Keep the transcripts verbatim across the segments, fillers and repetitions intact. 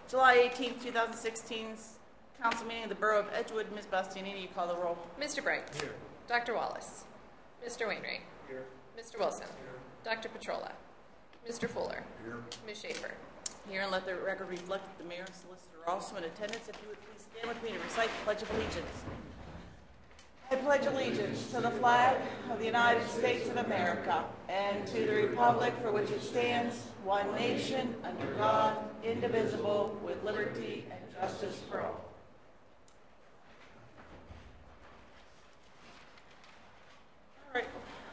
July eighteenth, two thousand sixteen's council meeting of the Borough of Edgewood. Miz Bastianini, you call the roll. Mister Bright. Here. Doctor Wallace. Mister Wainwright. Here. Mister Wilson. Here. Doctor Petrola. Mister Fuller. Here. Miz Schaefer. Here, and let the record reflect that the mayor and solicitor are also in attendance. If you would please stand with me to recite the Pledge of Allegiance. I pledge allegiance to the flag of the United States of America and to the republic for which it stands, one nation, under God, indivisible, with liberty and justice for all. All right.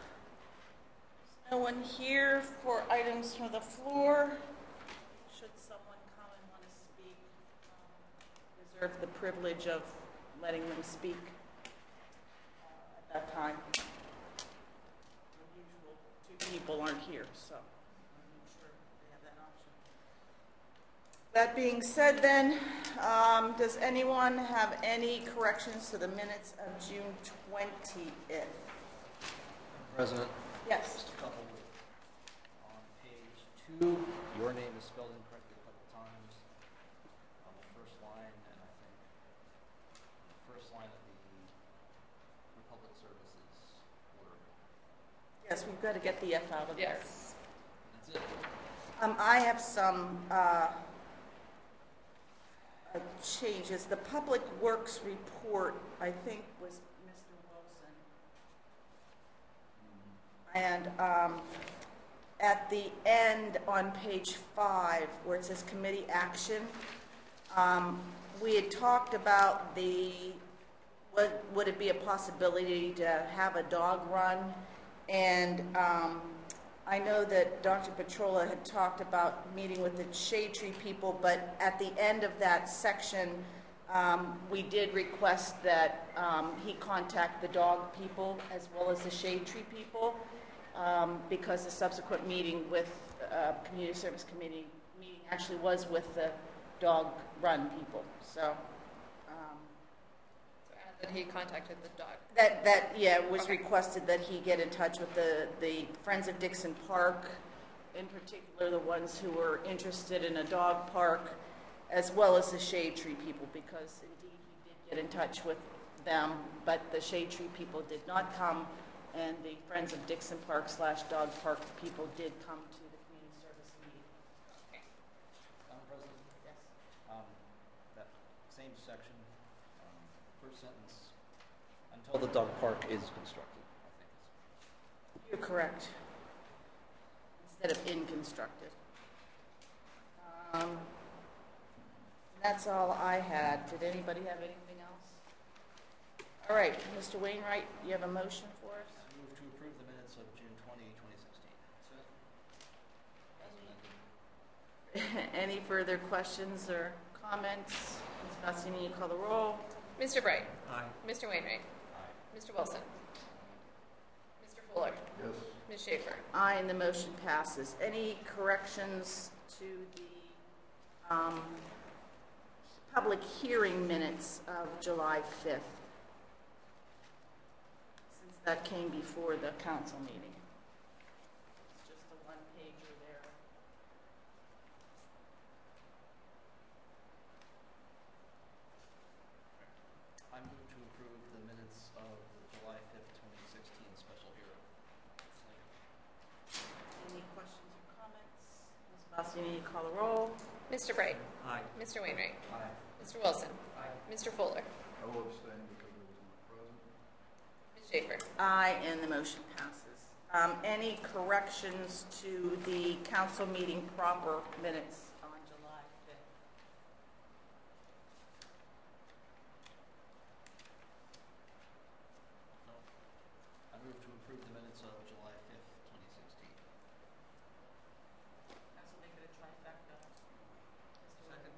No one here for items from the floor. Should someone come and want to speak, um, reserve the privilege of letting them speak uh, at that time. The usual two people aren't here, so I'm not sure they have that option. That being said then, um, does anyone have any corrections to the minutes of June twentieth? President, Yes. just a couple. On page two, your name is spelled incorrectly a couple times on the first line, and I think the first line of the Republic Services word. Yes, we've got to get the F out of there. Yes. That's it. Um, I have some uh, uh, changes. The Public Works report, I think, was Mister Wilson. And um, at the end on page five, where it says committee action, um, we had talked about the, would, would it be a possibility to have a dog run? And um, I know that Doctor Petrola had talked about meeting with the shade tree people, but at the end of that section, um, we did request that um, he contact the dog people as well as the shade tree people, um, because the subsequent meeting with uh, Community Service Committee meeting actually was with the dog run people. So. Um, So add that he contacted the dog. That, that, yeah, it was Okay. requested that he get in touch with the, the Friends of Dixon Park, in particular the ones who were interested in a dog park, as well as the shade tree people, because indeed he did get in touch with them, but the shade tree people did not come, and the Friends of Dixon Park slash dog park people did come to the community service meeting. Okay. Madam President, Yes. um, that same section, um, first sentence, until the dog park is constructed, I think it's. You're correct. Instead of in constructed. Um, that's all I had. Did anybody have anything else? All right, Mister Wainwright, you have a motion for us? I move to approve the minutes of June twentieth, twenty sixteen. As amended. Any further questions or comments? Miz Bastianini, you call the roll. Mister Bright. Aye. Mister Wainwright. Aye. Mister Wilson. Mister Fuller. Yes. Miz Schaefer. Aye, and the motion passes. Any corrections to the um, public hearing minutes of July fifth? Since that came before the council meeting. It's just a one-pager there. I move to approve the minutes of the July fifth, twenty sixteen special hearing. Any questions or comments? Miz Bastianini, call the roll. Mister Bright. Aye. Mister Wainwright. Aye. Mister Wilson. Aye. Mister Fuller. I will abstain because I was not present. Miz Schaefer. Aye, and the motion passes. Um, any corrections to the council meeting proper minutes on July fifth? No. I move to approve the minutes of July fifth, twenty sixteen. That's what they could have trifecta. Second.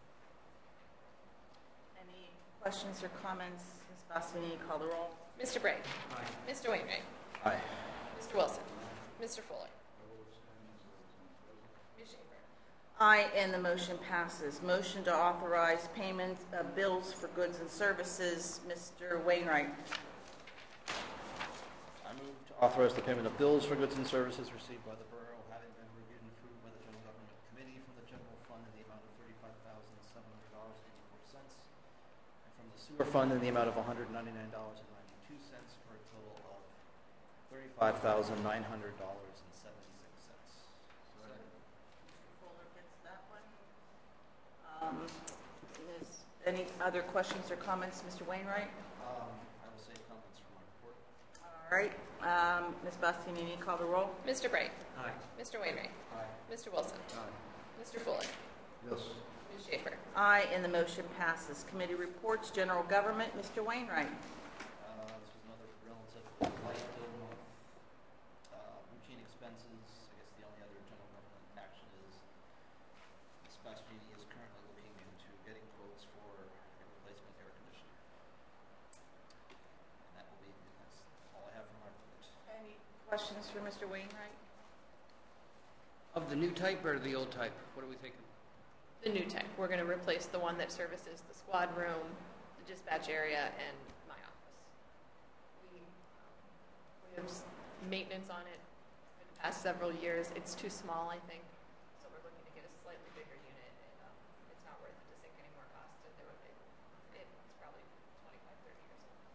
Any questions or comments? Miz Bastianini, call the roll. Mister Bright. Aye. Mister Wainwright. Aye. Mister Wilson. Mister Fuller. I will abstain because I was not present. Miz Schaefer. Aye, and the motion passes. Motion to authorize payment of bills for goods and services. Mister Wainwright. I move to authorize the payment of bills for goods and services received by the borough, having been reviewed and approved by the General Government Committee from the general fund in the amount of thirty-five thousand sewer fund in the amount of one hundred ninety-nine dollars and ninety-two cents for a total of thirty-five thousand nine hundred dollars and seventy-six cents. Mister Fuller gets that one. Um, is any other questions or comments, Mister Wainwright? Um, I will save comments from my report. All right. Um, Miz Bastianini, call the roll. Mister Bright. Aye. Mister Wainwright. Aye. Mister Wilson. Aye. Mister Fuller. Yes. Miz Schaefer. Aye, and the motion passes. Committee reports, general government, Mister Wainwright. Uh, this was another relatively light bill month. Uh, routine expenses, I guess the only other general government action is Miz Bastianini is currently looking into getting quotes for a replacement air conditioner. And that will be, that's all I have for my report. Any questions for Mister Wainwright? Of the new type or the old type? What are we thinking? The new type. We're going to replace the one that services the squad room, the dispatch area, and my office. We, um, we have s- maintenance on it for the past several years. It's too small, I think, so we're looking to get a slightly bigger unit. And, um, it's not worth it to sink any more cost into it. It- It's probably twenty-five, thirty years old.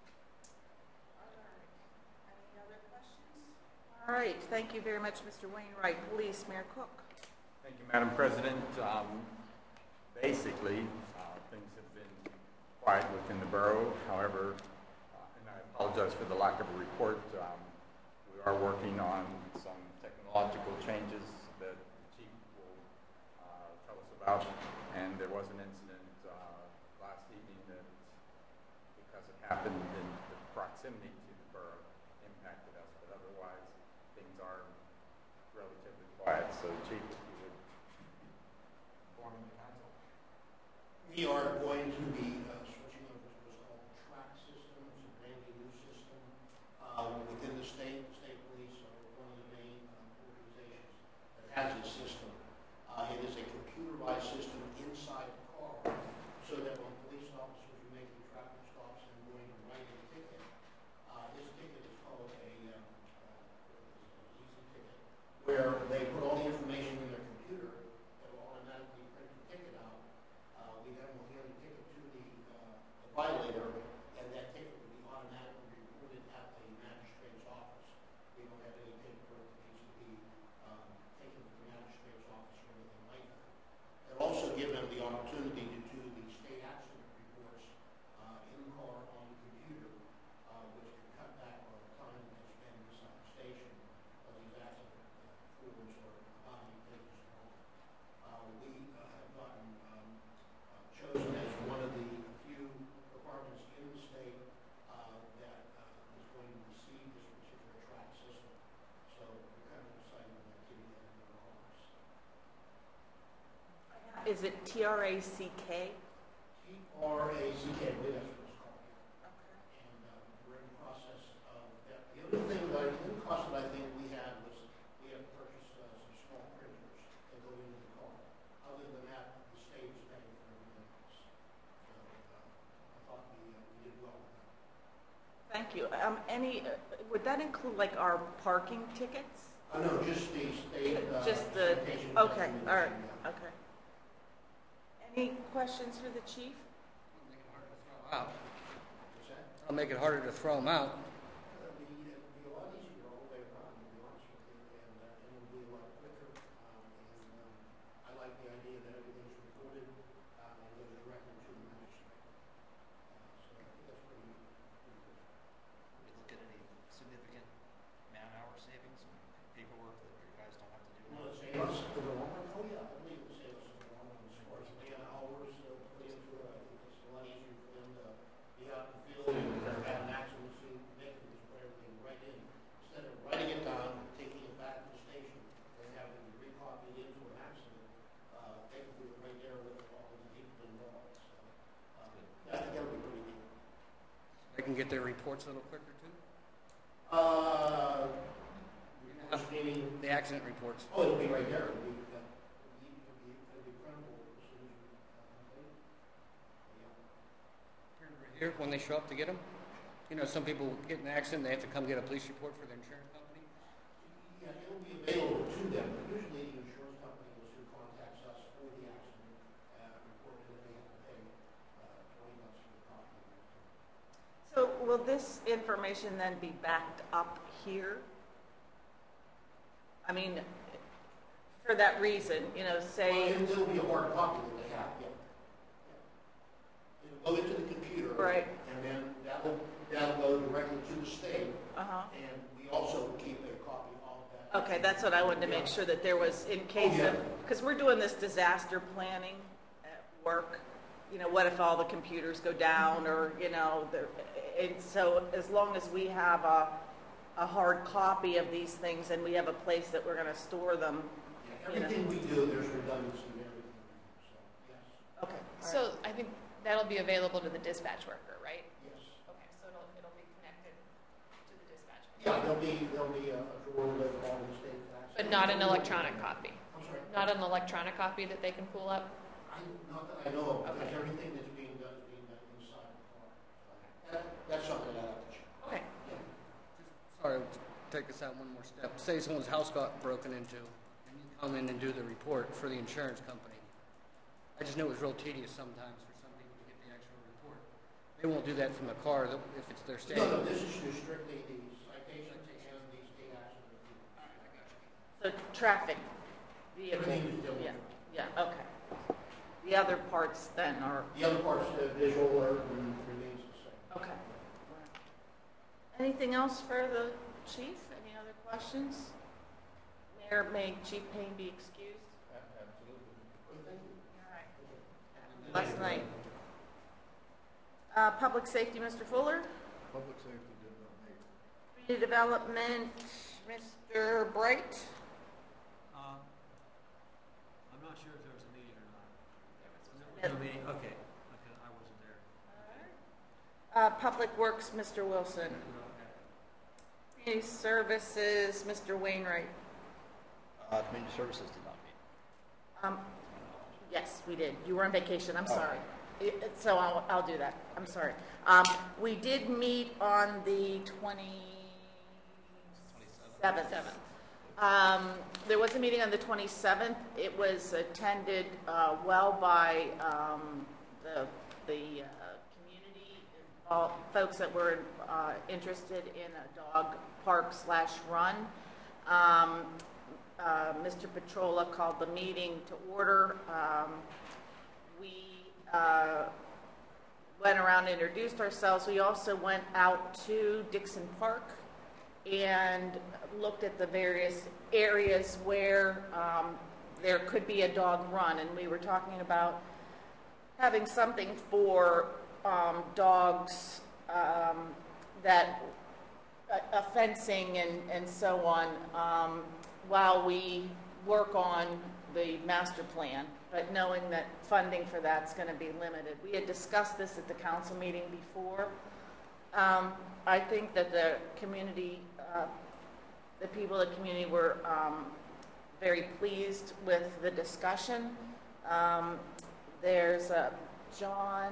Any other questions? All right, thank you very much, Mister Wainwright. Police, Mayor Cook. Thank you, Madam President. Um, basically, uh, things have been quiet within the borough. However, uh, and I apologize for the lack of a report, um, we are working on some technological changes that the chief will uh, tell us about. And there was an incident uh, last evening that, because it happened in the proximity to the borough, impacted us. But otherwise, things are relatively quiet. So, Chief, if you would inform the council. We are going to be uh, switching over to what's called track system. It's a brand new system uh, within the state. The state police are one of the main uh, organizations that has this system. Uh, it is a computerized system inside the car, so that when police officers are making traffic stops and going to write a ticket, uh, this ticket is called a um, uh, easy ticket, where they put all the information in their computer that will automatically print the ticket out. Uh, we then will hand the ticket to the, uh, the violator, and that ticket will be automatically reported at the magistrate's office. We don't have any paperwork that needs to be um, taken to the magistrate's office or anything like that. It also gives them the opportunity to do the state accident reports uh, in the car on the computer, uh, which can cut back on the time that they spend inside the station of these accident uh, forms or about eight pages long. Uh, we uh, have gotten um, uh, chosen as one of the few departments in the state uh, that uh, is going to receive this particular track system. So we're kind of excited about getting that in our office. Is it T R A C K? T R A C K, I believe that's what it's called. And uh, we're in the process of that. The other thing that I, the other cost that I think we had was we had to purchase uh, some small printers that go into the car. Other than that, the state is paying for everything else. So uh, I thought we, uh, we did well with that. Thank you. Um, any, uh, would that include like our parking tickets? Uh, no, just the state. Uh, Just the, citation okay, documentation, all right, yeah. okay. Any questions for the chief? Make it harder to throw out. What's that? I'll make it harder to throw them out. It'll be, it'll be a lot easier all the way around, to be honest with you, and, uh, and it'll be a lot quicker. Um, and um, I like the idea that everything's recorded uh, and goes directly to the magistrate. Uh, so I think that's pretty, pretty good. Did we look at any significant man-hour savings and paperwork that you guys don't have to do? Will it save us in the long run? Oh, yeah, I believe it'll save us in the long run as far as man hours uh, put into it. I think it's a lot easier for them to be out in the field and have an accident scene, they can just put everything right in. Instead of writing it down, taking it back to the station, and having to recopy it into an accident, uh, they can do it right there with all of the people involved. So, um, I think that'll be pretty neat. They can get their reports a little quicker too. Uh, reports meaning, The accident reports. oh, it'll be right there. It'll be, uh, it'll be, it'll be, it'll be printable as soon as we, uh, complete it. Yeah. Here, when they show up to get them. You know, some people get in an accident, they have to come get a police report for their insurance company. Yeah, it'll be available to them, but usually the insurance company is who contacts us for the accident, uh, report, and then they have to pay, uh, twenty bucks for the copy. will this information then be backed up here? I mean, for that reason, you know, say... Well, it will be a hard copy that they have, yeah. yeah. It'll go into the computer. Right. And then that'll, that'll go directly to the state. Uh-huh. And we also keep a copy of that. Okay, that's what I wanted to make sure that there was, in case Oh, yeah. of... Because we're doing this disaster planning at work. You know, what if all the computers go down or, you know, the, and so as long as we have a, a hard copy of these things and we have a place that we're going to store them. Yeah, you know. everything we do, there's redundancy in everything. So, yes. Okay. all right. So I think that'll be available to the dispatch worker, right? Yes. Okay, so it'll, it'll be connected to the dispatch worker. Yeah, there'll be, there'll be a a drawer with all the state facts. But not an electronic copy? I'm sorry. Not an electronic copy that they can pull up? I, not that I know of, because Okay. everything that's being done is being done inside the car. That, that's something I have to check. Okay. Yeah. Sorry, take us out one more step. Say someone's house got broken into, and you come in and do the report for the insurance company. I just know it's real tedious sometimes for some people to get the actual report. They won't do that from the car they'll- if it's their No, standard. no, this is just strictly the citations and the state accident. So traffic, vehicle. Everything is still- Yeah, yeah, okay. The other parts then are, The other parts, the visual alert and remains the same. okay. Anything else for the chief? Any other questions? Mayor, may Chief Payne be excused? Absolutely. Thank you. All right. Last night. Uh, public safety, Mister Fuller. Public safety did not make. Community development, Mister Bright. Um, I'm not sure if there was a meeting or not. Yeah. There was no meeting, okay, okay, I wasn't there. Uh, public works, Mister Wilson. Okay. Community services, Mister Wainwright. Uh, community services did not meet. Um, yes, we did. You were on vacation. I'm Oh. sorry. It- it- So I'll, I'll do that. I'm sorry. Um, we did meet on the twenty-seventh. Seventh. Um, there was a meeting on the twenty-seventh. It was attended, uh, well by, um, the, the, uh, community, all folks that were, uh, interested in a dog park slash run. Um, uh, Mister Petrola called the meeting to order. Um, we, uh, went around and introduced ourselves. We also went out to Dixon Park and looked at the various areas where um, there could be a dog run. And we were talking about having something for um, dogs um, that, a, a fencing and, and so on, um, while we work on the master plan, but knowing that funding for that's going to be limited. We had discussed this at the council meeting before. Um, I think that the community, uh, the people of the community were um, very pleased with the discussion. Um, there's a John,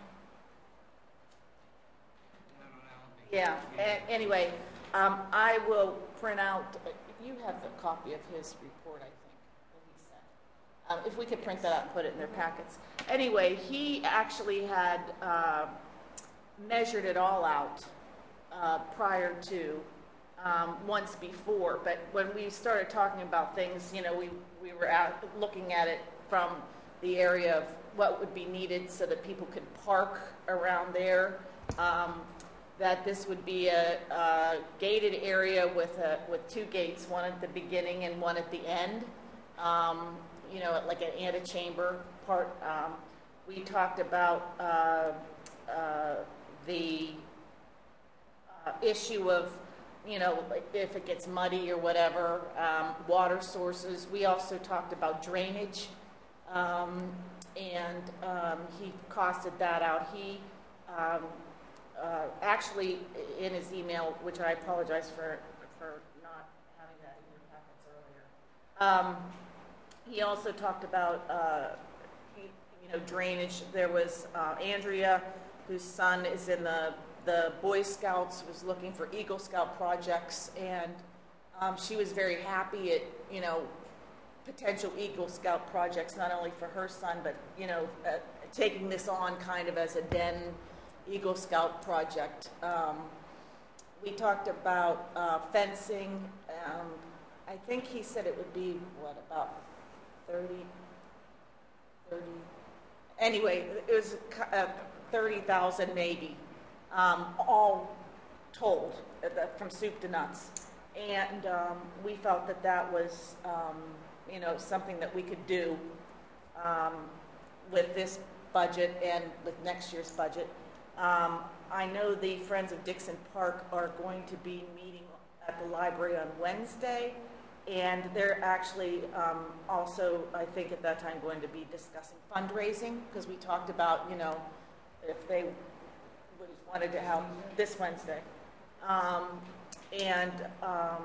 yeah, a- anyway, um, I will print out, you have the copy of his report, I think, that he sent. Um, if we could print that out and put it in their packets. Anyway, he actually had uh, measured it all out uh, prior to, um, once before. But when we started talking about things, you know, we, we were out looking at it from the area of what would be needed so that people could park around there. Um, that this would be a, a gated area with a, with two gates, one at the beginning and one at the end. Um, you know, like an antechamber part. Um, we talked about uh, uh, the uh, issue of, you know, if it gets muddy or whatever, um, water sources. We also talked about drainage, um, and um, he costed that out. He um, uh, actually, in his email, which I apologize for, for not having that in your packets earlier, um, he also talked about, uh, you know, drainage. There was uh, Andrea, whose son is in the, the Boy Scouts, was looking for Eagle Scout projects, and um, she was very happy at, you know, potential Eagle Scout projects, not only for her son, but, you know, uh, taking this on kind of as a den Eagle Scout project. Um, we talked about uh, fencing. Um, I think he said it would be, what, about thirty, thirty, anyway, it was uh, thirty thousand maybe, um, all told, uh, from soup to nuts. And um, we felt that that was, um, you know, something that we could do um, with this budget and with next year's budget. Um, I know the Friends of Dixon Park are going to be meeting at the library on Wednesday, and they're actually um, also, I think at that time, going to be discussing fundraising, because we talked about, you know, if they would- wanted to help this Wednesday. Um, and um,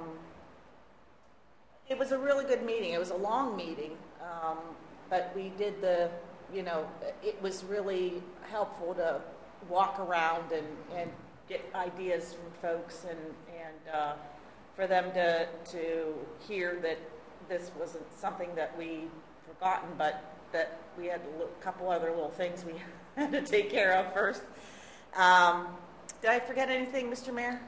it was a really good meeting. It was a long meeting, um, but we did the, you know, it was really helpful to walk around and, and get ideas from folks, and, and uh, for them to, to hear that this wasn't something that we forgotten, but that we had a little, couple other little things we had to take care of first. Um, did I forget anything, Mister Mayor?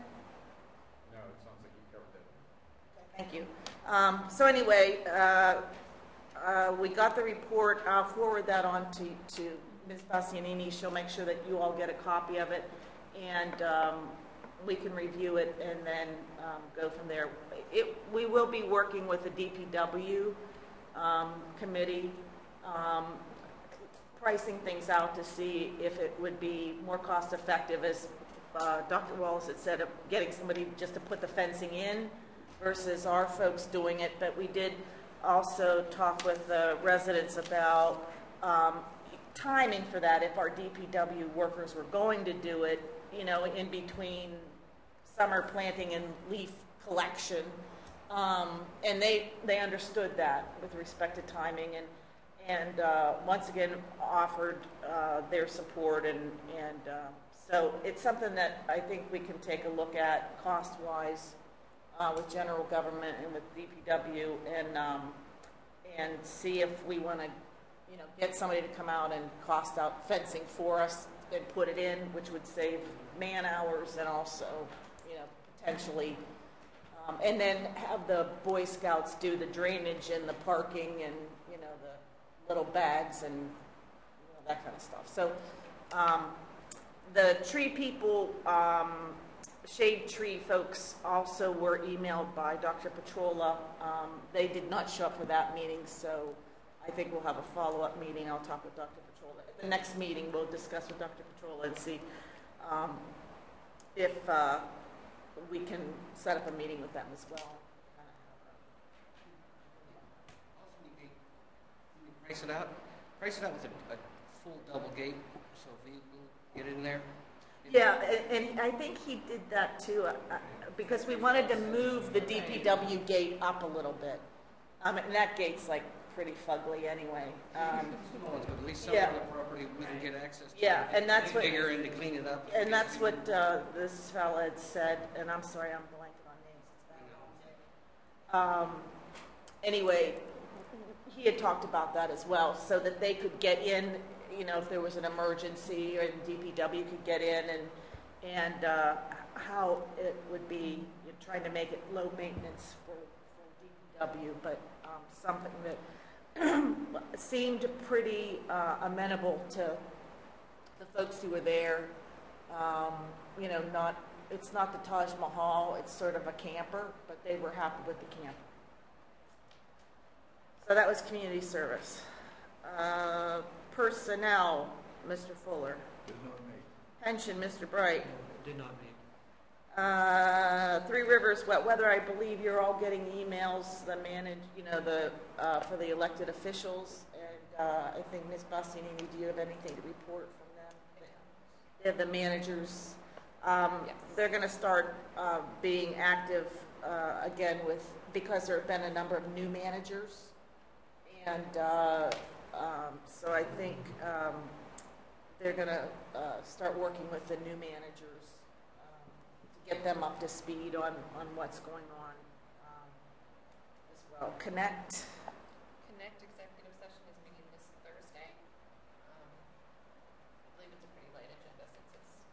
No, it sounds like you covered it. Thank you. Um, so anyway, uh, uh, we got the report. I'll forward that on to, to Miz Bastianini. She'll make sure that you all get a copy of it, and um, we can review it and then um, go from there. It, we will be working with the D P W um, committee, um, pricing things out to see if it would be more cost effective, as uh, Doctor Wallace had said, of getting somebody just to put the fencing in versus our folks doing it. But we did also talk with the residents about um, timing for that, if our D P W workers were going to do it, you know, in between summer planting and leaf collection. Um, and they, they understood that with respect to timing, and, and uh, once again offered uh, their support. And, and uh, so it's something that I think we can take a look at cost-wise uh, with general government and with D P W, and, um, and see if we want to, you know, get somebody to come out and cost out fencing for us and put it in, which would save man hours and also, you know, potentially, um, and then have the Boy Scouts do the drainage and the parking and, you know, the little bags and, you know, that kind of stuff. So um, the tree people, um, shade tree folks also were emailed by Doctor Petrola. Um, they did not show up for that meeting, so I think we'll have a follow-up meeting. I'll talk with Doctor Petrola. At the next meeting, we'll discuss with Doctor Petrola and see um, if uh, we can set up a meeting with them as well. Price it out. Price it out with a, a full double gate, so vehicle get in there. Yeah, and, and I think he did that too, uh, uh, because we wanted to move the D P W gate up a little bit. Um, and that gate's like pretty fugly anyway. Um, At least some yeah. of the property we can get access to. Yeah, and that's what. Bigger in to clean it up. And that's what uh, this fella had said. And I'm sorry, I'm blanking on names. It's bad. Um, anyway, he had talked about that as well, so that they could get in. You know, if there was an emergency, or D P W could get in, and and uh, how it would be, you're trying to make it low maintenance for, for D P W, but um, something that seemed pretty uh, amenable to the folks who were there. Um, you know, not it's not the Taj Mahal; it's sort of a camper, but they were happy with the camper. So that was community service. Uh, Personnel, Mister Fuller. Did not meet. Pension, Mister Bright. Did not meet. Uh, Three Rivers Wet Weather, I believe you're all getting emails, the manage, you know, the, uh, for the elected officials. And uh, I think Miz Bastianini, do you have anything to report from them? Yeah, the managers. Um, Yes. They're going to start uh, being active uh, again with, because there have been a number of new managers. And uh, Um, so I think um, they're going to uh, start working with the new managers um, to get them up to speed on, on what's going on um, as well. Connect. Connect executive session is meeting this Thursday. Um, I believe it's a pretty light agenda since it's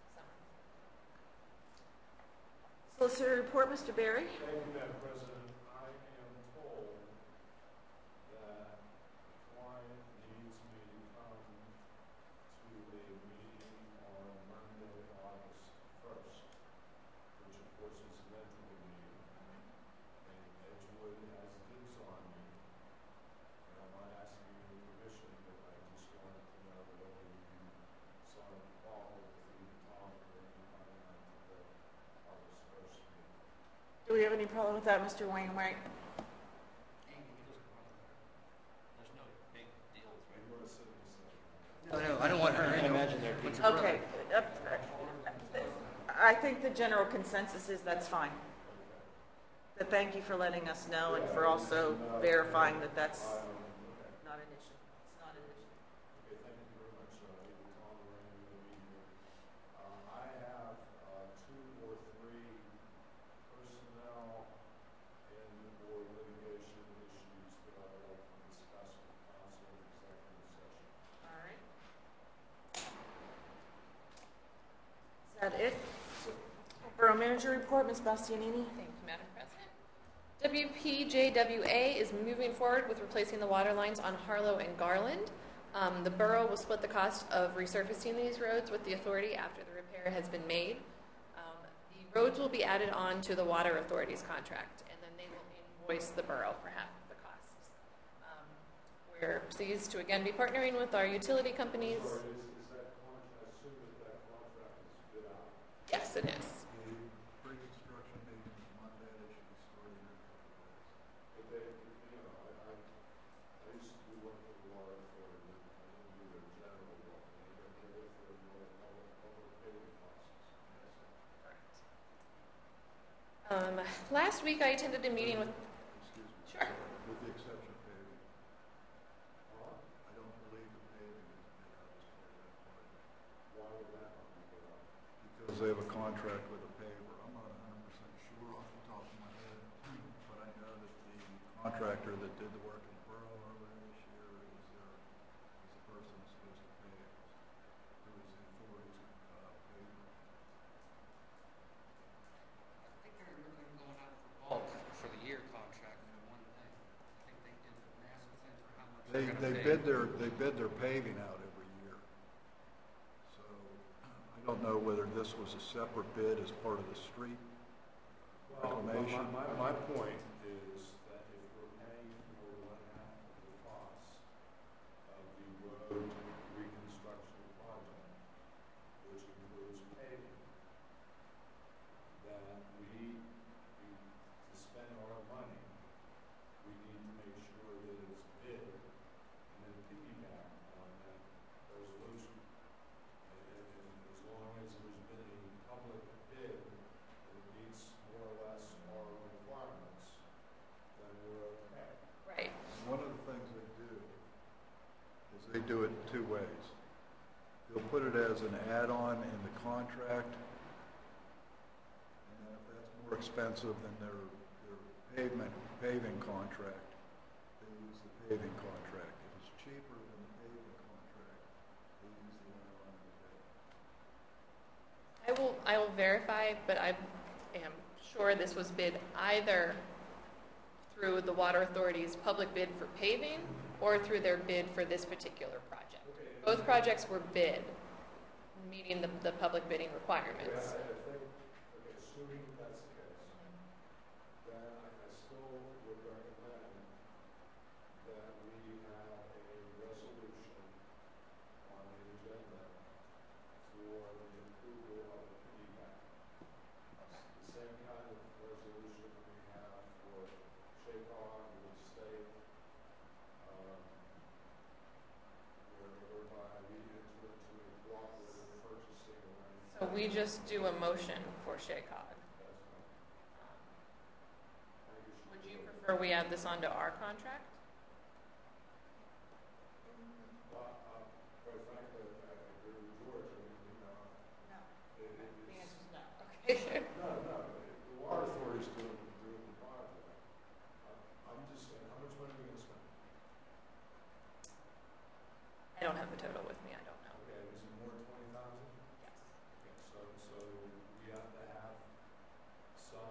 solicitor report, Mister Berry. Thank you, Madam President. I am told that the client needs me to come to a meeting on Monday, August first, which of course is meant to be meeting. And Edgewood has dibs on me. And I'm not asking your permission, but I just wanted to know whether you saw any problem with either Tom or anybody on the August first meeting. Do we have any problem with that, Mister Wainwright? There's no big deals, right? You want to sit in the same. No, no, I don't want her. I can imagine there'd be. Okay. uh, I think the general consensus is that's fine. But thank you for letting us know and for also verifying that that's not an issue. It's not an issue. Okay, thank you very much, uh, either Tom or any of the meeting. Uh, I have, uh, two or three personnel and or litigation issues that I would like to discuss with council in executive session. All right. Is that it? Borough manager report, Miz Bastianini. Thank you, Madam President. W P J W A is moving forward with replacing the water lines on Harlow and Garland. Um, the borough will split the cost of resurfacing these roads with the authority after the repair has been made. Um, the roads will be added on to the water authority's contract, and then they will invoice the borough for half of the costs. Um, we're pleased to again be partnering with our utility companies. Sorry, is, is that contract, I assume that that contract is bid out? Yes, it is. The pre-construction meeting is Monday, they should be starting in a couple of days. But they, you know, I, I, I used to do work for the water authority, I didn't do their general work, and they get there for the public, public paving process. Um, last week I attended a meeting with. Excuse me. Sure. With the exception of paving. I don't believe the paving is bid out as part of that project. Why would that not be bid out? Because they have a contract with a paver. I'm not a hundred percent sure off the top of my head, but I know that the contractor that did the work in the borough earlier this year is their, is the person who's supposed to pay it, who is the authority's, uh, paver. I think they're looking going out for bulk for the year contract for one thing. I think they did the massive thing for how much They, they're they gonna bid pay. their, they bid their paving out every year. So I don't know whether this was a separate bid as part of the street reclamation. My, my, my point is that if we're paying for one half of the cost of the road reconstruction project, which includes paving, that we, we, to spend our money, we need to make sure that it's bid and then piggyback on that resolution. And, and, and as long as there's been a public bid that meets more or less our requirements, then we're okay. Right. One of the things they do is they do it two ways. They'll put it as an add-on in the contract, and then if that's more expensive than their, their pavement, paving contract, they use the paving contract. If it's cheaper than the paving contract, they use the add-on in the bid. I will, I will verify, but I am sure this was bid either through the water authority's public bid for paving or through their bid for this particular project. Both projects were bid, meeting the, the public bidding requirements. Yeah, I think, okay, assuming that's the case, then I, I still would recommend that we have a resolution on the agenda for the approval of a piggyback. The same kind of resolution we have for Shaycog with the state, um, where, whereby we enter into a cooperative purchasing arrangement. So we just do a motion for Shaycog. Would you prefer we add this onto our contract? Well, uh, quite frankly, I agree with George, I mean, you know, No. it, it, The it's, answer's no. Okay. no, no, the water authority's doing, doing the project. I'm, I'm just saying, how much money are we gonna spend? I don't have the total with me, I don't know. Okay, is it more than twenty thousand? Yes. Okay, so, so we have to have some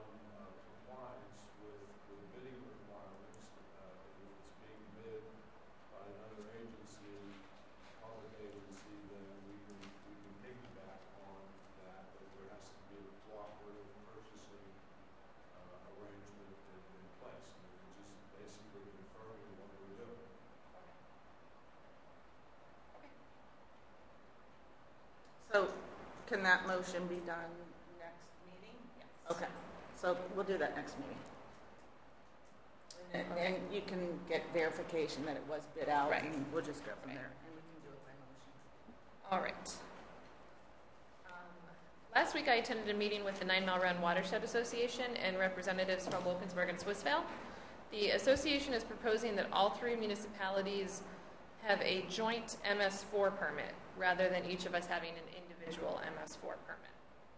can that motion be done next meeting? Yes. Okay, so we'll do that next meeting. And, and you can get verification that it was bid out, Right. and we'll just go from Right. there, and we can do it by motion. All right. Um, Last week, I attended a meeting with the Nine Mile Run Watershed Association and representatives from Wilkinsburg and Swissvale. The association is proposing that all three municipalities have a joint M S four permit rather than each of us having an individual M S four permit.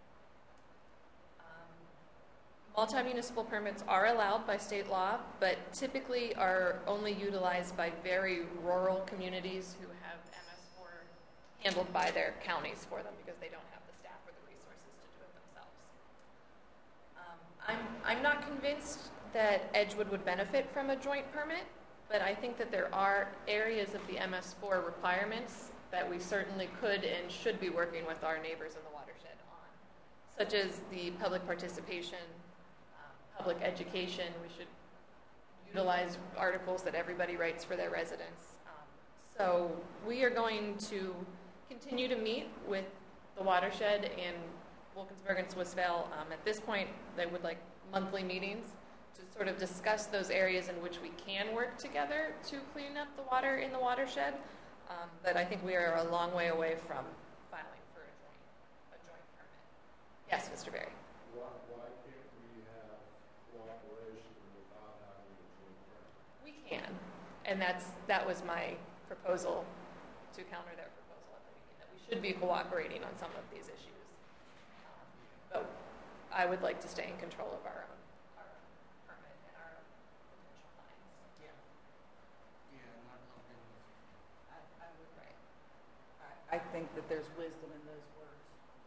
Um, Multi-municipal permits are allowed by state law, but typically are only utilized by very rural communities who have M S four handled by their counties for them because they don't have the staff or the resources to do it themselves. Um, I'm, I'm not convinced that Edgewood would benefit from a joint permit, but I think that there are areas of the M S four requirements that we certainly could and should be working with our neighbors in the watershed on, such as the public participation, um, public education. We should utilize articles that everybody writes for their residents. Um, so we are going to continue to meet with the watershed in Wilkinsburg and Swissvale. Um, at this point, they would like monthly meetings to sort of discuss those areas in which we can work together to clean up the water in the watershed. Um, but I think we are a long way away from filing for a joint, a joint permit. Yes, Mister Berry. Why, why can't we have cooperation without having a joint permit? We can, and that's that was my proposal to counter their proposal at the meeting, that we should be cooperating on some of these issues. Um, but I would like to stay in control of our own. I think that there's wisdom in those words.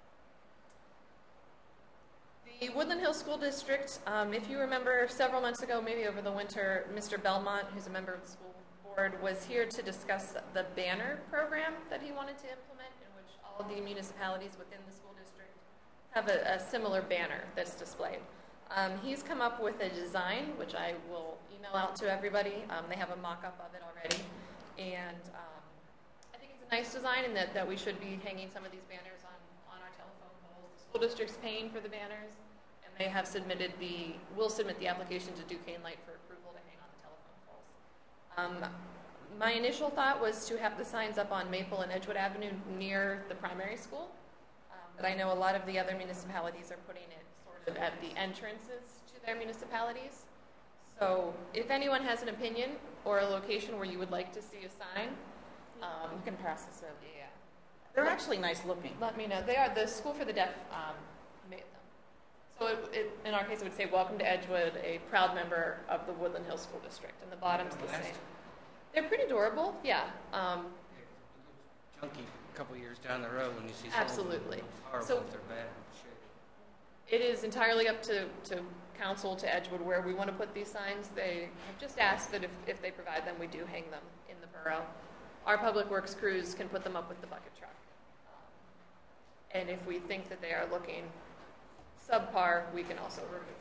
The Woodland Hills School District, um, if you remember several months ago, maybe over the winter, Mister Belmont, who's a member of the school board, was here to discuss the banner program that he wanted to implement, in which all of the municipalities within the school district have a, a similar banner that's displayed. Um, he's come up with a design, which I will email out to everybody. Um, they have a mock-up of it already. And um, nice design, and that, that we should be hanging some of these banners on, on our telephone poles. The school district's paying for the banners, and they have submitted the, will submit the application to Duquesne Light for approval to hang on the telephone poles. Um, my initial thought was to have the signs up on Maple and Edgewood Avenue near the primary school, um, but I know a lot of the other municipalities are putting it sort of at the entrances to their municipalities. So if anyone has an opinion or a location where you would like to see a sign, Um, You can pass this over. yeah. They're actually nice looking. Let me know. They are, the School for the Deaf um, made them. So it, it, in our case, it would say, "Welcome to Edgewood, a proud member of the Woodland Hills School District." And the bottom's the same. They're pretty durable, yeah. Um, Junky a couple years down the road when you see some Absolutely. Of them. It's horrible So- if they're bad shape. It is entirely up to, to council, to Edgewood, where we want to put these signs. They have just asked that if, if they provide them, we do hang them in the borough. Our public works crews can put them up with the bucket truck. Um, and if we think that they are looking subpar, we can also remove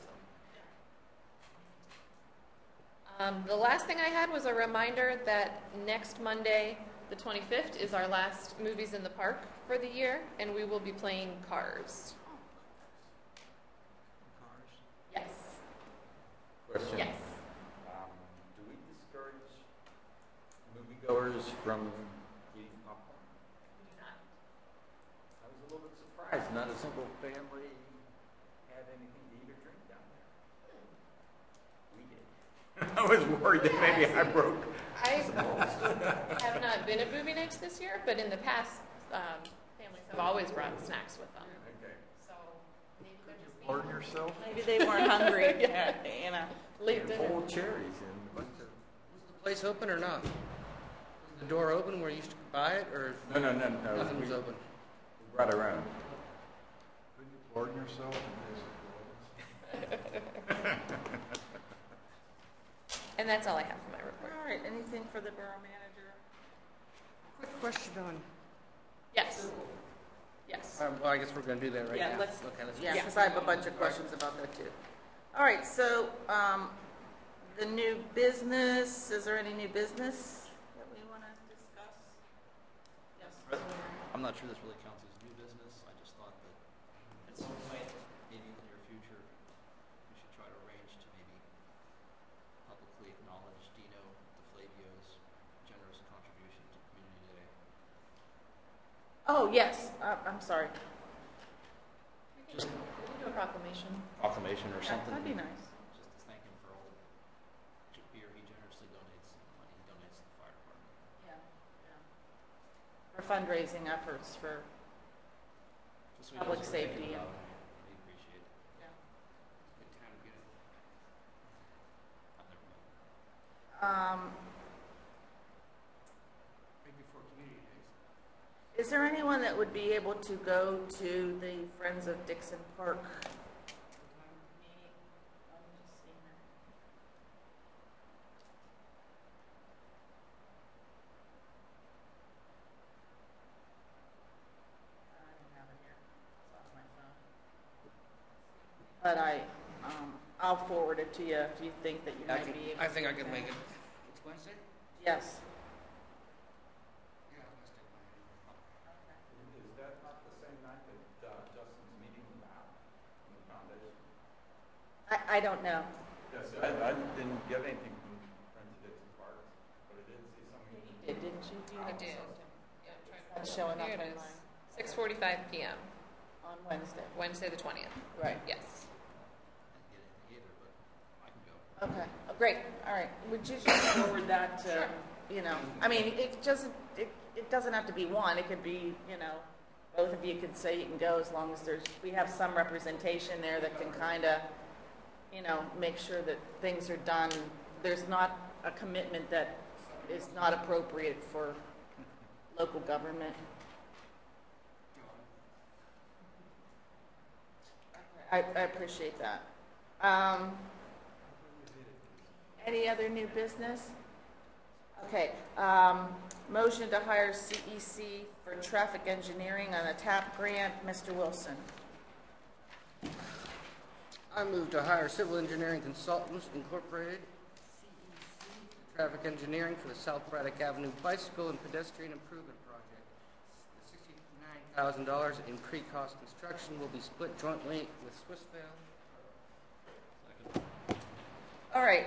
them. Um, the last thing I had was a reminder that next Monday, the twenty-fifth, is our last Movies in the Park for the year, and we will be playing Cars. Cars. Yes. Question. Yes. Um, do we discourage moviegoers from eating popcorn? We do not. I was a little bit surprised. Not a single family had anything to eat or drink down there. We did. I was worried that maybe I broke. I have not been at movie nights this year, but in the past, um, families have always brought snacks with them. Okay. So maybe they're just being Pardon yourself? Maybe they weren't hungry. Yeah. You know. late dinner. Whole cherries and a bunch of. Was the place open or not? Was the door open where you used to buy it, or No, no, no, no. nothing was we, open? we brought our own. Couldn't you pardon yourself in case it And that's all I have for my report. All right, anything for the borough manager? Quick question on. Yes. Yes. Um, well, I guess we're going to do that right Yeah, now. let's- Okay, let's. Yeah, Yeah. because I have a bunch of questions about that too. All right, so um, the new business, is there any new business that we want to discuss? Yes. I'm not not sure this really counts as new business. I just thought that at some point, maybe in the near future, we should try to arrange to maybe publicly acknowledge Dino DeFlavio's generous contribution to Community Day. Oh, yes, uh, I'm sorry. We can do a proclamation. Proclamation or Yeah, something. that'd be nice. Just to thank him for all the j- beer he generously donates, and the money he donates to the fire department. Yeah, yeah. For fundraising efforts for, Just so he knows Public we're thinking safety and- about him. We appreciate it. yeah. Good time to get it. I've never met him. Um, Right before Community Days. is there anyone that would be able to go to the Friends of Dixon Park meeting? I'm just seeing it. I don't have it here. It's off my phone. But I, um, I'll forward it to you if you think that you I might think, be able I to. think I can make it. It's Wednesday? Yes. Yeah, Wednesday. Is that not the same night that uh, Justin's meeting with Al from the foundation? I, I don't know. Yes, I, I didn't get anything from Friends of Dixon Park, but I did see something. You did, didn't you? You I had did. something Yeah, I'm trying to. That's showing up Here on it is. mine. six forty-five p.m. On Wednesday. Wednesday the twentieth. Right. Yes. I didn't get anything either, but I can go. Okay, oh, great, all right. Would you just forward that to, you know, I mean, it doesn't, it, it doesn't have to be one, it could be, you know, both of you could say you can go as long as there's, we have some representation there that can kind of, you know, make sure that things are done. There's not a commitment that is not appropriate for local government. I, I appreciate that. Um, Any other new business? Okay, um, motion to hire C E C for traffic engineering on a TAP grant, Mister Wilson. I move to hire Civil Engineering Consultants Incorporated, C E C, for traffic engineering for the South Braddock Avenue Bicycle and Pedestrian Improvement Project. The sixty-nine thousand dollars in pre-cost construction will be split jointly with Swissvale. Second. All right.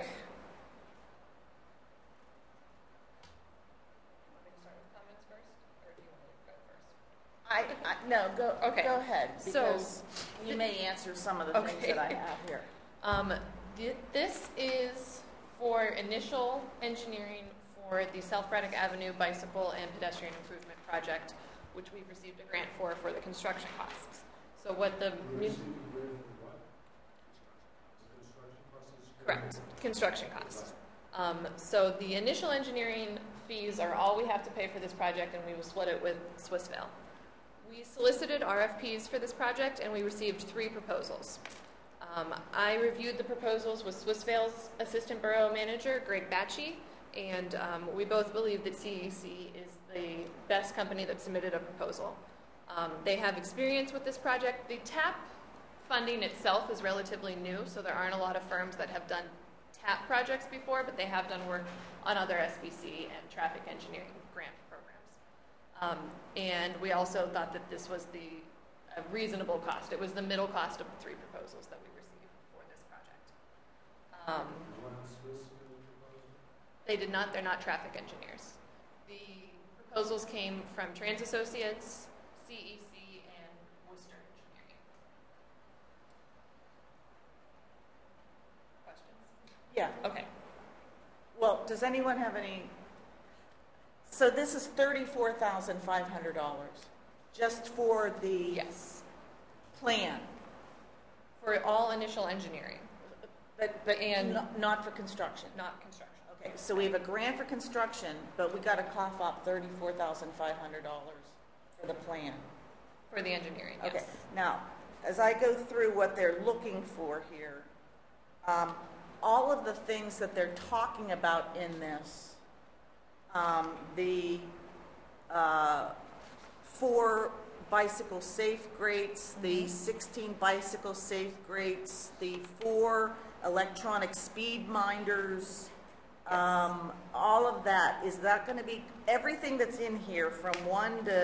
Want me to start with comments first, or do you want me to go first? I, I, no, go, Okay. go ahead, So- because you may answer some of the things Okay. that I have here. Um, th- this is for initial engineering for the South Braddock Avenue Bicycle and Pedestrian Improvement Project, which we've received a grant for for the construction costs. So what the We're mun- receiving grant for what? The construction process? correct construction costs. Um, so the initial engineering fees are all we have to pay for this project, and we will split it with Swissvale. We solicited R F Ps for this project, and we received three proposals. Um, I reviewed the proposals with Swissvale's Assistant Borough Manager, Greg Batchy, and um, we both believe that C E C is the best company that submitted a proposal. Um, they have experience with this project. The TAP funding itself is relatively new, so there aren't a lot of firms that have done TAP projects before, but they have done work on other S B C and traffic engineering grant programs. Um, and we also thought that this was the a reasonable cost. It was the middle cost of the three proposals that we received for this project. Um, One Swiss proposal? they did not, they're not traffic engineers. The proposals came from Trans Associates, C E C, and Worcester Engineering. Questions? Yeah, Okay. well, does anyone have any, so this is thirty-four thousand five hundred dollars, just for the Yes. plan, For all initial engineering, but, but And- no- not for construction? not construction. Okay, so we have a grant for construction, but we got to cough up thirty-four thousand five hundred dollars for the plan. For the engineering, yes. Okay, now, as I go through what they're looking for here, um, all of the things that they're talking about in this, um, the uh, four bicycle safe grates, the sixteen bicycle safe grates, the four electronic speed minders, um, all of that, is that going to be, everything that's in here from one to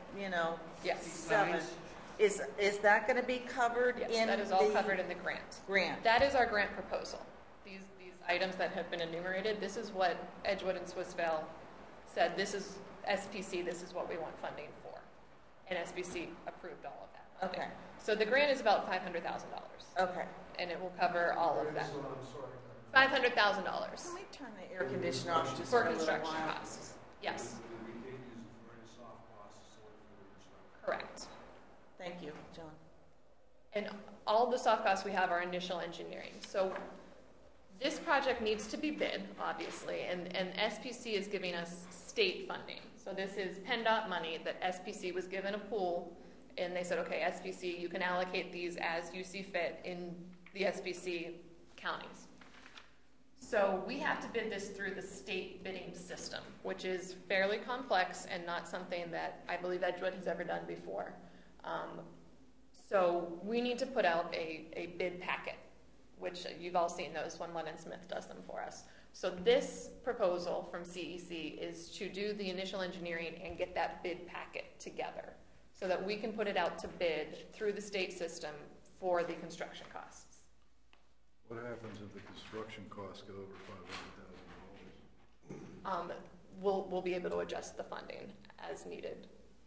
you know, Yes. seven. Signs. Is, is that going to be covered Yes, in that is all the covered in the grant. grant? That is our grant proposal. These, these items that have been enumerated, this is what Edgewood and Swissvale said, this is S P C, this is what we want funding for. And S P C approved all of that funding. Okay. So the grant is about five hundred thousand dollars. Okay. And it will cover all of that. This one, I'm sorry. five hundred thousand dollars Can we turn the air conditioner off just for for a little construction while? costs. Yes, We can't use it for any soft costs, it's only for the construction. correct. Thank you, John. And all the soft costs we have are initial engineering. So this project needs to be bid, obviously, and, and S P C is giving us state funding. So this is PennDOT money that S P C was given a pool, and they said, okay, S P C, you can allocate these as you see fit in the S P C counties. So we have to bid this through the state bidding system, which is fairly complex and not something that I believe Edgewood has ever done before. Um, so we need to put out a, a bid packet, which you've all seen those when Lennon Smith does them for us. So this proposal from C E C is to do the initial engineering and get that bid packet together so that we can put it out to bid through the state system for the construction costs. What happens if the construction costs go over five hundred thousand dollars? Um, we'll, we'll be able to adjust the funding as needed.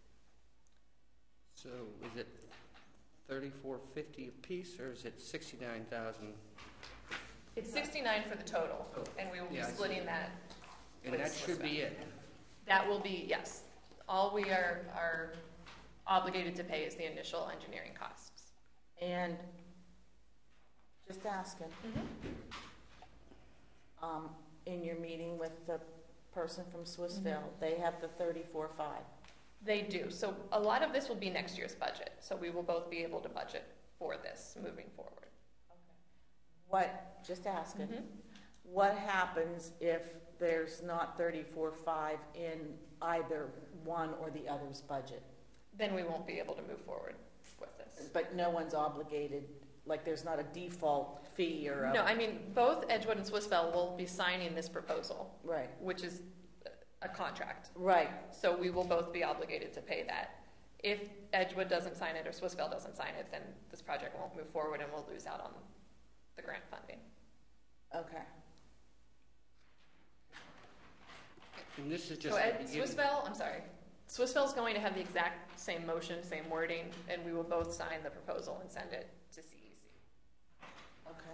So is it thirty-four fifty a piece, or is it sixty-nine thousand? It's sixty-nine for the total, and we will be Yeah, I see. splitting that. And with that should be Swissvale. it. That will be, yes. All we are, are obligated to pay is the initial engineering costs. And just asking, um, in your meeting with the person from Swissvale, they have the thirty-four five. They do. So a lot of this will be next year's budget. So we will both be able to budget for this moving forward. What, just asking, Mhm. what happens if there's not thirty-four five in either one or the other's budget? Then we won't be able to move forward with this. But no one's obligated, like there's not a default fee or a... No, I mean, both Edgewood and Swissvale will be signing this proposal, Right, which is a contract. right. So we will both be obligated to pay that. If Edgewood doesn't sign it or Swissvale doesn't sign it, then this project won't move forward and we'll lose out on the grant funding. Okay. And this is just So the Ed, beginning. Swissvale, I'm sorry, Swissvale's going to have the exact same motion, same wording, and we will both sign the proposal and send it to C E C. Okay.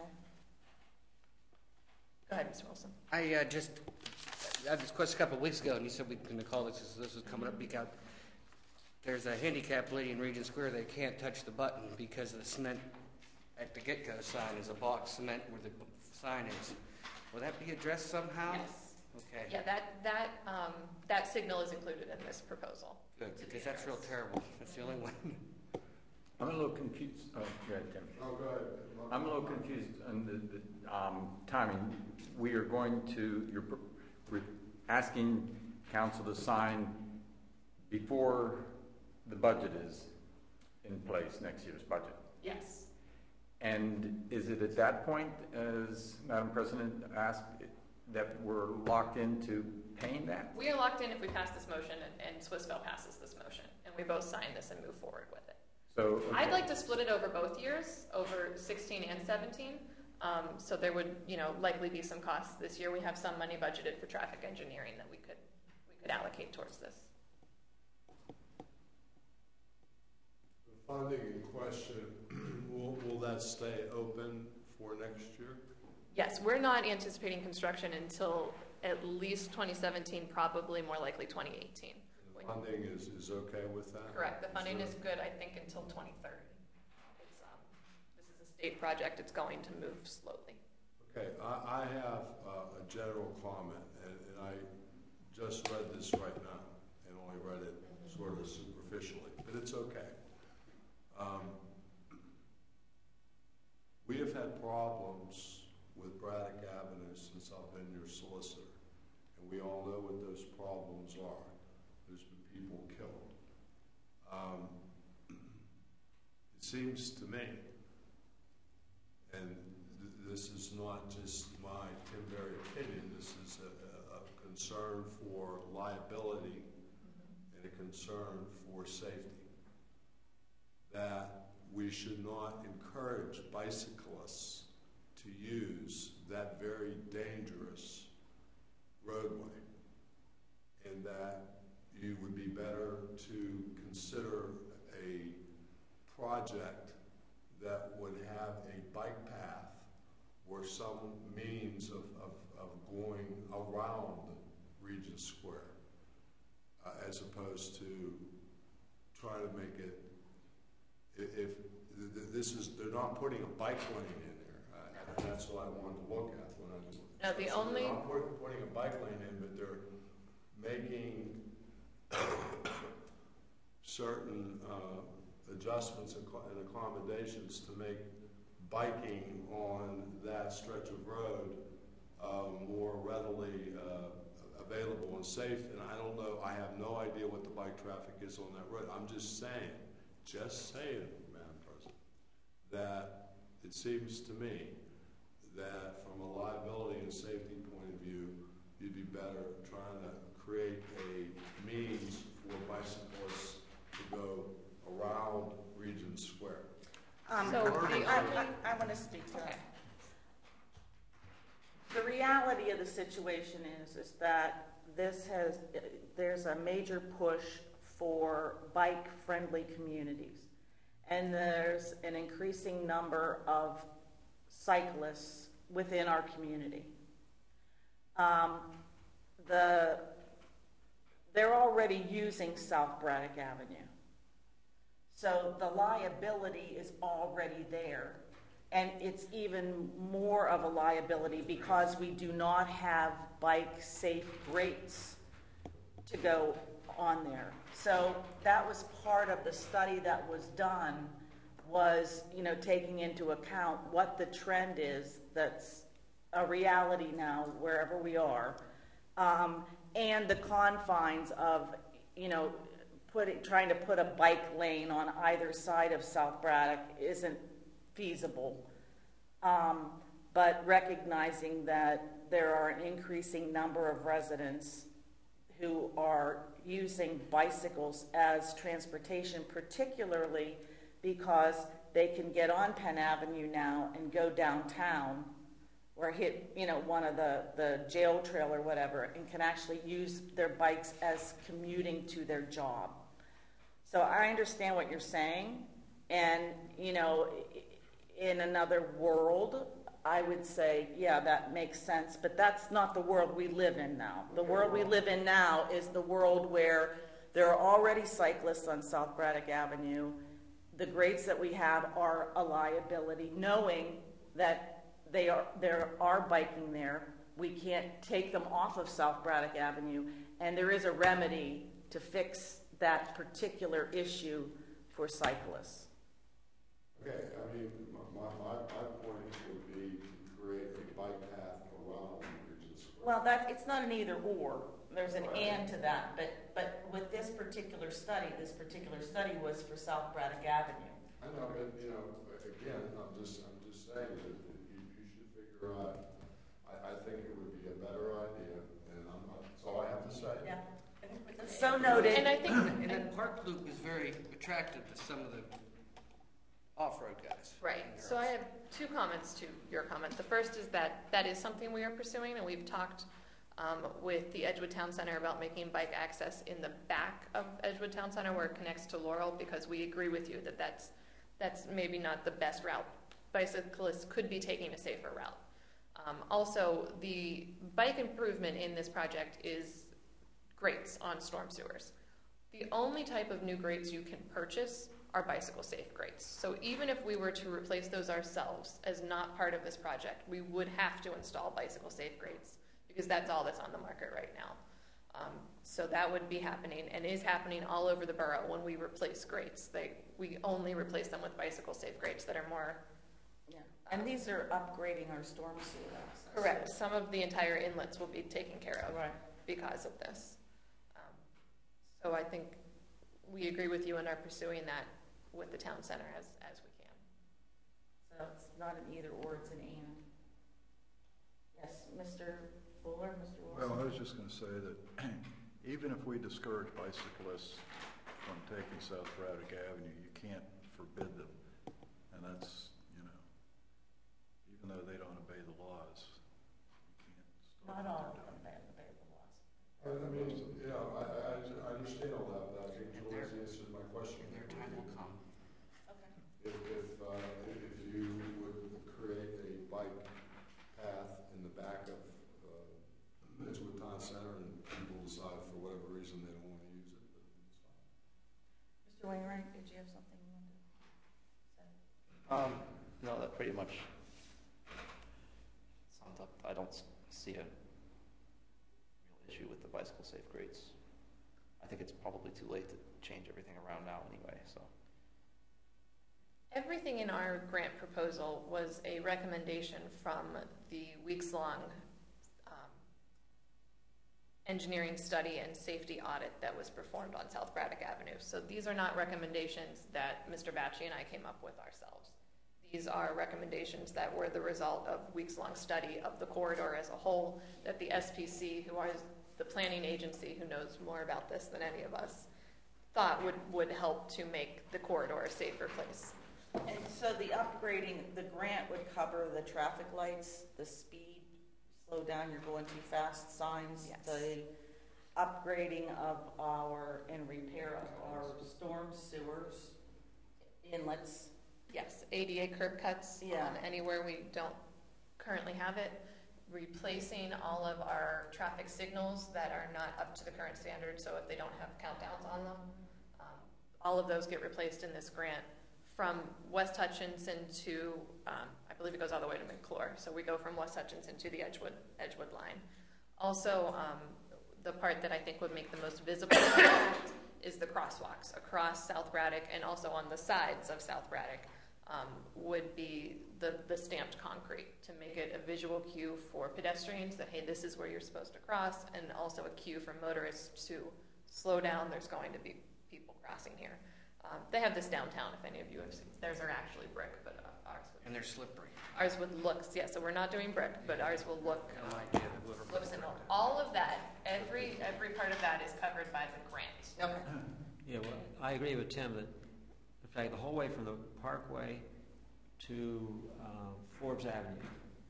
Go ahead, Mister Wilson. I uh, just, I had this question a couple of weeks ago, and you said we were going to call this, this was coming up because there's a handicapped lady in Regent Square that can't touch the button because the cement at the get-go sign is a block cement where the sign is. Will that be addressed somehow? Yes. Okay. Yeah, that, that, um, that signal is included in this proposal. Good, because that's real terrible. That's the only one. I'm a little confused. Oh, go ahead, Tim. Oh, go ahead. I'm a little confused on the, the um, timing. We are going to, you're pr- re- asking council to sign before the budget is in place, next year's budget. Yes. And is it at that point, as Madam President asked, that we're locked into paying that? We are locked in if we pass this motion and, and Swissvale passes this motion, and we both sign this and move forward with it. So okay. I'd like to split it over both years, over sixteen and seventeen. Um, so there would, you know, likely be some costs this year. We have some money budgeted for traffic engineering that we could we could allocate towards this. The funding in question, will, will that stay open for next year? Yes, we're not anticipating construction until at least twenty seventeen, probably more likely twenty eighteen. And the funding is, is okay with that? Correct. The funding Sure. is good, I think, until twenty thirty. It's, um, this is a state project. It's going to move slowly. Okay, I, I have uh, a general comment, and, and I just read this right now, and only read it sort of superficially, but it's okay. Um, we have had problems with Braddock Avenue since I've been your solicitor, and we all know what those problems are. There's been people killed. Um, it seems to me, and th this is not just my Tim Berry opinion, this is a, a, a concern for liability and a concern for safety, that we should not encourage bicyclists to use that very dangerous roadway, and that you would be better to consider a project that would have a bike path or some means of, of, of going around Regent Square, uh, as opposed to trying to make it, if, if this is, they're not putting a bike lane in there. Uh, and that's what I wanted to look at when I was looking. No, the so only... They're not put, putting a bike lane in, but they're making certain uh, adjustments and accommodations to make biking on that stretch of road uh, more readily uh, available and safe. And I don't know, I have no idea what the bike traffic is on that road. I'm just saying, just saying, Madam President, that it seems to me that from a liability and safety point of view, you'd be better trying to create a means for bicyclists to go around Regent Square. Um, So I, the I, only- I, I want to speak to Okay. that. The reality of the situation is, is that this has, there's a major push for bike-friendly communities. And there's an increasing number of cyclists within our community. Um, the, they're already using South Braddock Avenue. So the liability is already there. And it's even more of a liability because we do not have bike-safe grates to go on there. So that was part of the study that was done, was, you know, taking into account what the trend is that's a reality now wherever we are, um, and the confines of, you know, putting, trying to put a bike lane on either side of South Braddock isn't feasible. Um, but recognizing that there are an increasing number of residents who are using bicycles as transportation, particularly because they can get on Penn Avenue now and go downtown or hit, you know, one of the, the jail trail or whatever, and can actually use their bikes as commuting to their job. So I understand what you're saying, and, you know, in another world, I would say, yeah, that makes sense, but that's not the world we live in now. The world we live in now is the world where there are already cyclists on South Braddock Avenue. The grades that we have are a liability, knowing that they are, there are biking there. We can't take them off of South Braddock Avenue, and there is a remedy to fix that particular issue for cyclists. Okay, I mean, my, my, my point would be to create a bike path around Regent Square. Well, that, it's not an either or. There's an Right. and to that. But, but with this particular study, this particular study was for South Braddock Avenue. I know, but, you know, again, I'm just, I'm just saying that you, you should figure out, I, I think it would be a better idea, and I'm not, that's all I have to say. Yeah. So noted. And I think, And that park loop is very attractive to some of the off-road guys. right, so I have two comments to your comment. The first is that that is something we are pursuing, and we've talked um, with the Edgewood Town Center about making bike access in the back of Edgewood Town Center where it connects to Laurel, because we agree with you that that's, that's maybe not the best route. Bicyclists could be taking a safer route. Um, also, the bike improvement in this project is grates on storm sewers. The only type of new grates you can purchase are bicycle safe grates. So even if we were to replace those ourselves as not part of this project, we would have to install bicycle safe grates because that's all that's on the market right now. Um, so that would be happening and is happening all over the borough when we replace grates. They, we only replace them with bicycle safe grates that are more... Yeah. And these are upgrading our storm sewer access. Correct. Some of the entire inlets will be taken care of Right. because of this. Um, so I think we agree with you and are pursuing that with the town center as, as we can. So it's not an either or, it's an and. Yes, Mister Fuller, Mister Wilson? Well, I was just going to say that even if we discourage bicyclists from taking South Braddock Avenue, you can't forbid them. And that's, you know, even though they don't obey the laws, you can't stop Not what all of they're them doing. obey the laws. I I mean, yeah, I, I, I understand all that, but I think Julie's answered my question. Their time will come. Okay. If, if, uh, if you would create a bike path in the back of uh, Edgewood Town Center and people decide for whatever reason they don't want to use it, then it's fine. Mister Wainwright, did you have something you wanted to say? Um, no, that pretty much sums up. I don't s- see a real issue with the bicycle safe grades. I think it's probably too late to change everything around now anyway, so. Everything in our grant proposal was a recommendation from the weeks-long um, engineering study and safety audit that was performed on South Braddock Avenue. So these are not recommendations that Mister Batchy and I came up with ourselves. These are recommendations that were the result of weeks-long study of the corridor as a whole, that the S P C, who are the planning agency who knows more about this than any of us, thought would, would help to make the corridor a safer place. And so the upgrading, the grant would cover the traffic lights, the speed, slow down, you're going too fast signs, Yes. the upgrading of our, and repair of our storm sewers, inlets. Yes, A D A curb cuts Yeah. on anywhere we don't currently have it, replacing all of our traffic signals that are not up to the current standard, so if they don't have countdowns on them, um, all of those get replaced in this grant from West Hutchinson to, um, I believe it goes all the way to McClure, so we go from West Hutchinson to the Edgewood, Edgewood line. Also, um, the part that I think would make the most visible impact is the crosswalks across South Braddock and also on the sides of South Braddock. Um, would be the, the stamped concrete to make it a visual cue for pedestrians that, hey, this is where you're supposed to cross, and also a cue for motorists to slow down, there's going to be people crossing here. Um, they have this downtown, if any of you have seen. Theirs are actually brick, but uh, ours would, And they're slippery. ours would look, yeah, so we're not doing brick, but ours will look, No idea whoever put looks it similar. there. All of that, every, every part of that is covered by the grant. Okay. Yeah, well, I agree with Tim that, in fact, the whole way from the Parkway to uh, Forbes Avenue,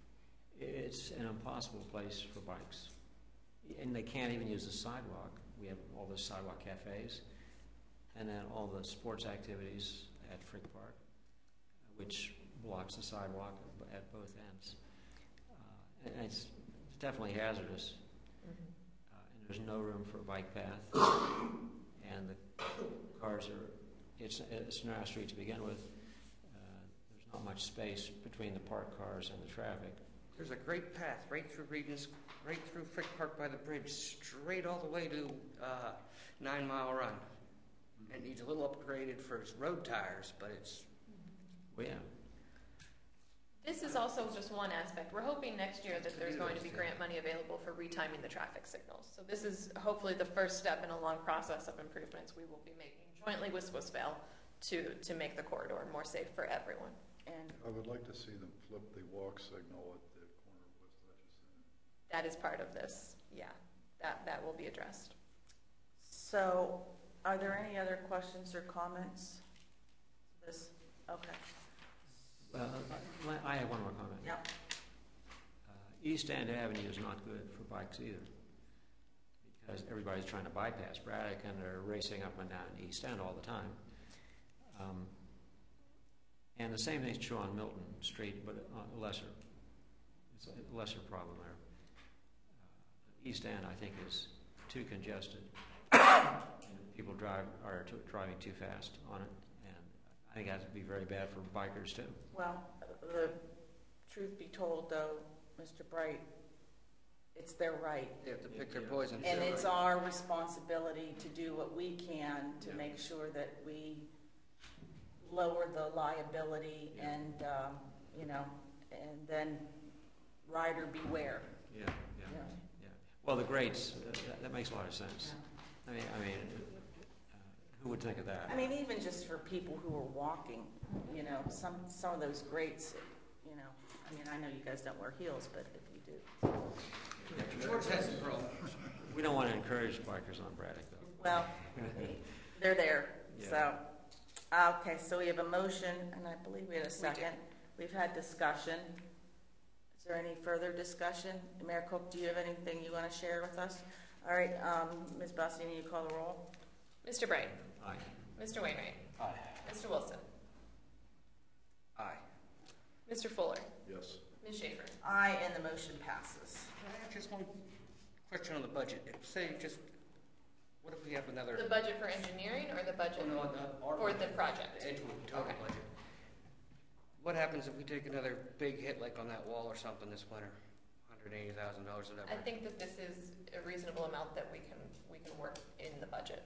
it's an impossible place for bikes. And they can't even use the sidewalk. We have all the sidewalk cafes, and then all the sports activities at Frick Park, which blocks the sidewalk at both ends. Uh, and it's definitely hazardous. Uh, and there's no room for a bike path. And the cars are, it's, it's a narrow street to begin with. Uh, there's not much space between the parked cars and the traffic. There's a great path right through Regis, right through Frick Park by the bridge, straight all the way to uh, Nine Mile Run. It needs a little upgraded for its road tires, but it's... Well, yeah. This is also just one aspect. We're hoping next year that there's going to be grant money available for retiming the traffic signals. So this is hopefully the first step in a long process of improvements we will be making jointly with Swissvale to, to make the corridor more safe for everyone. And I would like to see them flip the walk signal at the corner of West Hutchinson. That is part of this. Yeah, that, that will be addressed. so, are there any other questions or comments? This, okay. Well, I I have one more comment. Yep. Uh, East End Avenue is not good for bikes either, because everybody's trying to bypass Braddock and they're racing up and down East End all the time. Um, and the same thing's true on Milton Street, but on lesser. It's a lesser problem there. Uh, East End, I think, is too congested. And people drive are t- driving too fast on it, and I think that would be very bad for bikers too. Well, the truth be told, though, Mister Bright, it's their right. They have to pick their poison. And it's our responsibility to do what we can to make sure that we lower the liability and, um, you know, and then rider beware. Yeah, yeah, Yeah. yeah. Well, the grades, uh, that, that makes a lot of sense. I mean, I mean, uh, who would think of that? I mean, even just for people who are walking, you know, some, some of those grates, you know, I mean, I know you guys don't wear heels, but if you do. George has some problems. We don't want to encourage bikers on Braddock, though. Well, they're there, Yeah. so. Okay, so we have a motion, and I believe we had a second. We've had discussion. Is there any further discussion? Mayor Cook, do you have anything you want to share with us? All right, um, Miz Bastiani, you call the roll? Mister Bright. Aye. Mister Wainwright. Aye. Mister Wilson. Aye. Mister Fuller. Yes. Miz Schaefer. Aye, and the motion passes. Can I ask just one question on the budget? Say, just, what if we have another? The budget for engineering or the budget Oh, no, the- our for budget, the project? The Edgewood total Okay. budget. What happens if we take another big hit like on that wall or something this winter? Hundred eighty thousand dollars, whatever. I think that this is a reasonable amount that we can we can work in the budget.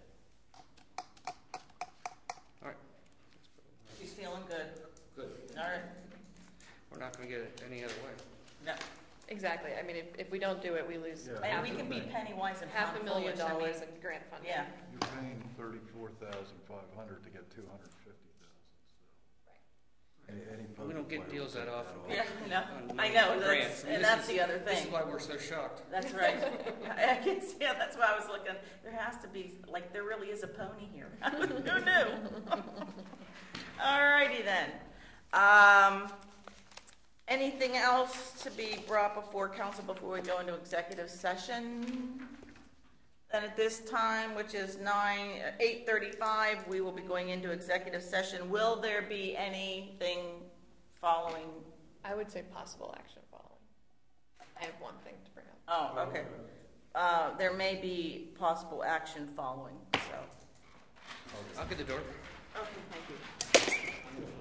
All right. She's feeling good. Good. All right. We're not going to get it any other way. No. Exactly. I mean, if, if we don't do it, we lose Yeah. And half, we can be penny wise and half a pound million foolish. I mean, dollars in grant funding. Yeah. You're paying thirty-four thousand five hundred to get two hundred fifty thousand, so. Any, any We don't get deals that often. Yeah, no, On I know, grants. that's, I mean, and this that's is- the other This is thing. why we're so shocked. That's right. I guess, yeah, that's why I was looking, there has to be, like, there really is a pony here. Who knew? All righty then. Um, anything else to be brought before council before we go into executive session? Then at this time, which is nine, eight thirty-five, we will be going into executive session. Will there be anything following? I would say possible action following. I have one thing to bring up. Oh, okay. Uh, there may be possible action following, so. I'll get the door. Okay, thank you.